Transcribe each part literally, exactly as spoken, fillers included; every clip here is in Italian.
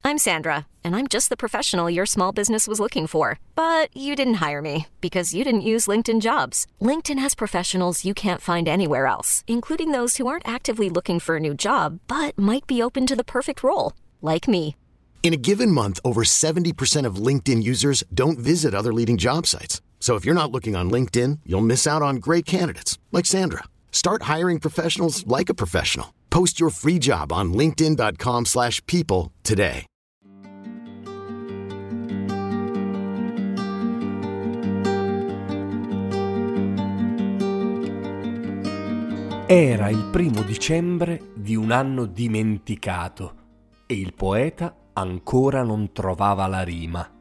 I'm Sandra, and I'm just the professional your small business was looking for. But you didn't hire me because you didn't use LinkedIn Jobs. LinkedIn has professionals you can't find anywhere else, including those who aren't actively looking for a new job, but might be open to the perfect role, like me. In a given month, over seventy percent of LinkedIn users don't visit other leading job sites. So if you're not looking on LinkedIn, you'll miss out on great candidates like Sandra. Start hiring professionals like a professional. Post your free job on linkedin.com slash people today. Era il primo dicembre di un anno dimenticato e il poeta ancora non trovava la rima.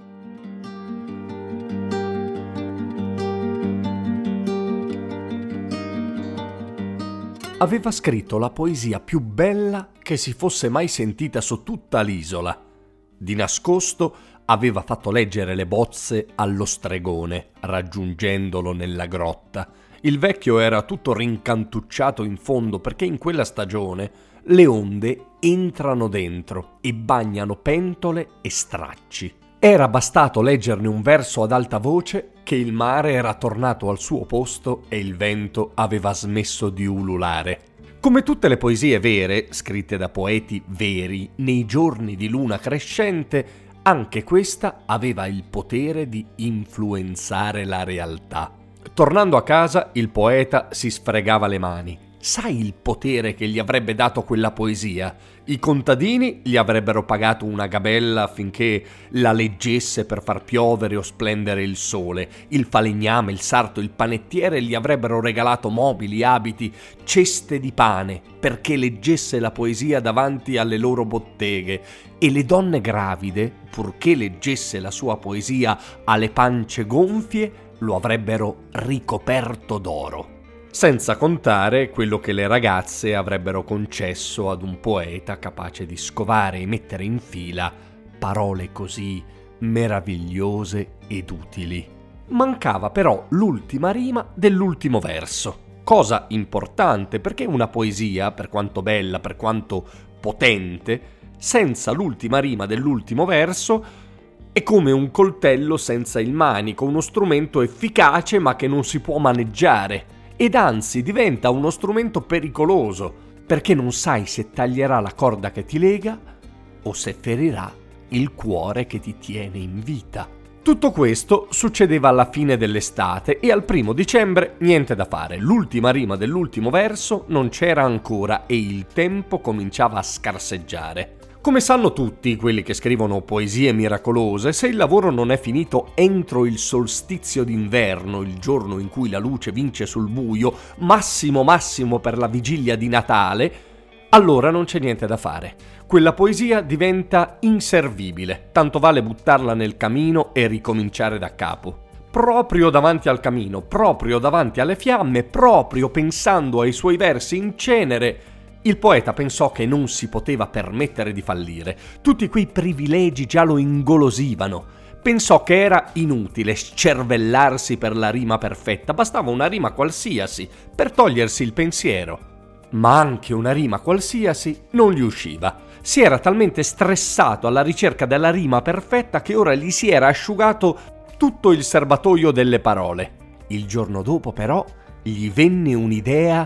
Aveva scritto la poesia più bella che si fosse mai sentita su tutta l'isola. Di nascosto aveva fatto leggere le bozze allo stregone, raggiungendolo nella grotta. Il vecchio era tutto rincantucciato in fondo perché in quella stagione le onde entrano dentro e bagnano pentole e stracci. Era bastato leggerne un verso ad alta voce che il mare era tornato al suo posto e il vento aveva smesso di ululare. Come tutte le poesie vere, scritte da poeti veri nei giorni di luna crescente, anche questa aveva il potere di influenzare la realtà. Tornando a casa, il poeta si sfregava le mani. Sai il potere che gli avrebbe dato quella poesia? I contadini gli avrebbero pagato una gabella affinché la leggesse per far piovere o splendere il sole. Il falegname, il sarto, il panettiere gli avrebbero regalato mobili, abiti, ceste di pane perché leggesse la poesia davanti alle loro botteghe. E le donne gravide, purché leggesse la sua poesia alle pance gonfie, lo avrebbero ricoperto d'oro. Senza contare quello che le ragazze avrebbero concesso ad un poeta capace di scovare e mettere in fila parole così meravigliose ed utili. Mancava però l'ultima rima dell'ultimo verso, cosa importante perché una poesia, per quanto bella, per quanto potente, senza l'ultima rima dell'ultimo verso è come un coltello senza il manico, uno strumento efficace ma che non si può maneggiare. Ed anzi diventa uno strumento pericoloso, perché non sai se taglierà la corda che ti lega o se ferirà il cuore che ti tiene in vita. Tutto questo succedeva alla fine dell'estate e al primo dicembre niente da fare. L'ultima rima dell'ultimo verso non c'era ancora e il tempo cominciava a scarseggiare. Come sanno tutti quelli che scrivono poesie miracolose, se il lavoro non è finito entro il solstizio d'inverno, il giorno in cui la luce vince sul buio, massimo massimo per la vigilia di Natale, allora non c'è niente da fare. Quella poesia diventa inservibile, tanto vale buttarla nel camino e ricominciare da capo. Proprio davanti al camino, proprio davanti alle fiamme, proprio pensando ai suoi versi in cenere, il poeta pensò che non si poteva permettere di fallire. Tutti quei privilegi già lo ingolosivano. Pensò che era inutile scervellarsi per la rima perfetta, bastava una rima qualsiasi per togliersi il pensiero. Ma anche una rima qualsiasi non gli usciva. Si era talmente stressato alla ricerca della rima perfetta che ora gli si era asciugato tutto il serbatoio delle parole. Il giorno dopo, però, gli venne un'idea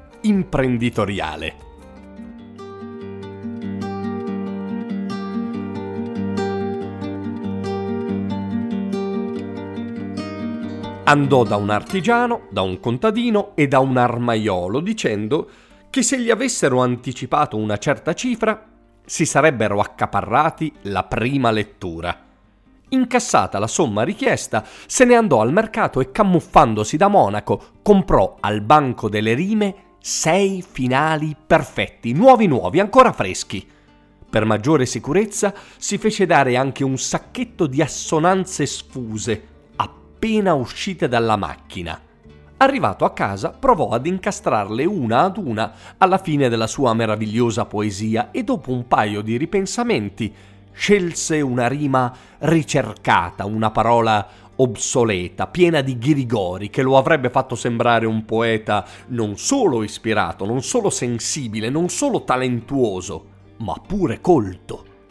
imprenditoriale. Andò da un artigiano, da un contadino e da un armaiolo dicendo che se gli avessero anticipato una certa cifra si sarebbero accaparrati la prima lettura. Incassata la somma richiesta, se ne andò al mercato e camuffandosi da monaco comprò al banco delle rime sei finali perfetti, nuovi nuovi, ancora freschi. Per maggiore sicurezza si fece dare anche un sacchetto di assonanze sfuse appena uscite dalla macchina. Arrivato a casa provò ad incastrarle una ad una alla fine della sua meravigliosa poesia e dopo un paio di ripensamenti scelse una rima ricercata, una parola obsoleta, piena di ghirigori che lo avrebbe fatto sembrare un poeta non solo ispirato, non solo sensibile, non solo talentuoso, ma pure colto.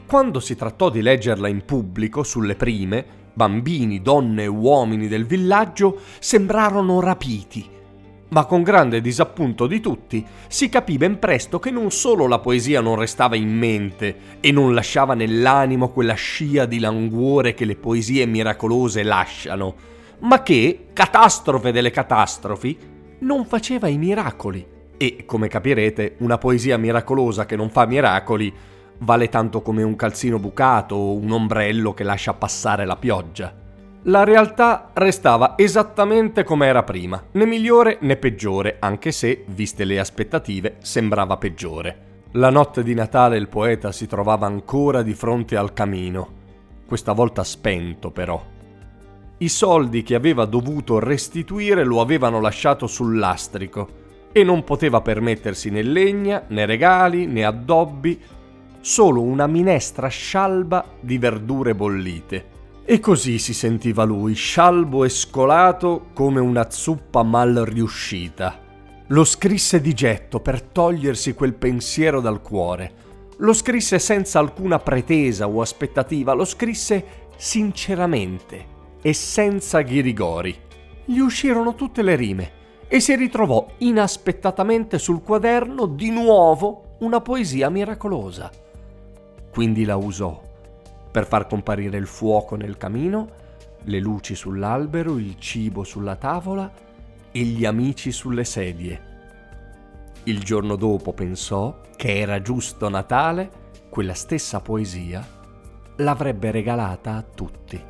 Quando si trattò di leggerla in pubblico, sulle prime, bambini, donne e uomini del villaggio sembrarono rapiti. Ma con grande disappunto di tutti, si capì ben presto che non solo la poesia non restava in mente e non lasciava nell'animo quella scia di languore che le poesie miracolose lasciano, ma che, catastrofe delle catastrofi, non faceva i miracoli. E, come capirete, una poesia miracolosa che non fa miracoli vale tanto come un calzino bucato o un ombrello che lascia passare la pioggia. La realtà restava esattamente come era prima, né migliore né peggiore, anche se, viste le aspettative, sembrava peggiore. La notte di Natale il poeta si trovava ancora di fronte al camino, questa volta spento però. I soldi che aveva dovuto restituire lo avevano lasciato sul lastrico e non poteva permettersi né legna, né regali, né addobbi, solo una minestra scialba di verdure bollite. E così si sentiva lui, scialbo e scolato come una zuppa mal riuscita. Lo scrisse di getto per togliersi quel pensiero dal cuore. Lo scrisse senza alcuna pretesa o aspettativa, lo scrisse sinceramente e senza ghirigori. Gli uscirono tutte le rime e si ritrovò inaspettatamente sul quaderno di nuovo una poesia miracolosa. Quindi la usò per far comparire il fuoco nel camino, le luci sull'albero, il cibo sulla tavola e gli amici sulle sedie. Il giorno dopo pensò che era giusto Natale, quella stessa poesia l'avrebbe regalata a tutti.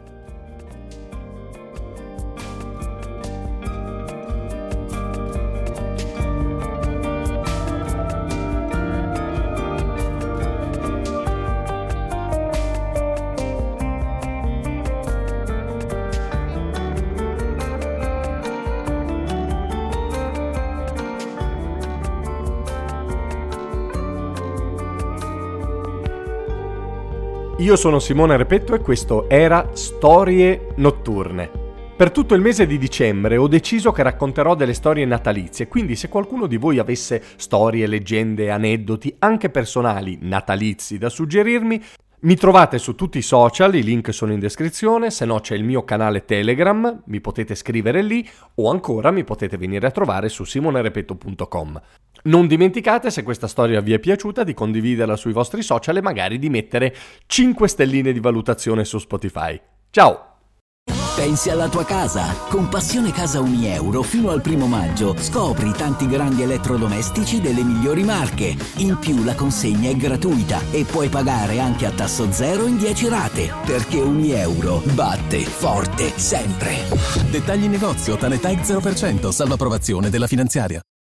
Io sono Simone Repetto e questo era Storie Notturne. Per tutto il mese di dicembre ho deciso che racconterò delle storie natalizie, quindi se qualcuno di voi avesse storie, leggende, aneddoti, anche personali, natalizi da suggerirmi, mi trovate su tutti i social, i link sono in descrizione, se no c'è il mio canale Telegram, mi potete scrivere lì o ancora mi potete venire a trovare su simonerepetto punto com. Non dimenticate, se questa storia vi è piaciuta, di condividerla sui vostri social e magari di mettere cinque stelline di valutazione su Spotify. Ciao! Pensi alla tua casa? Con Passione Casa Unieuro fino al primo maggio scopri tanti grandi elettrodomestici delle migliori marche. In più la consegna è gratuita e puoi pagare anche a tasso zero in dieci rate. Perché Unieuro batte forte sempre. Dettagli in negozio, Tanetag zero per cento, salvo approvazione della finanziaria.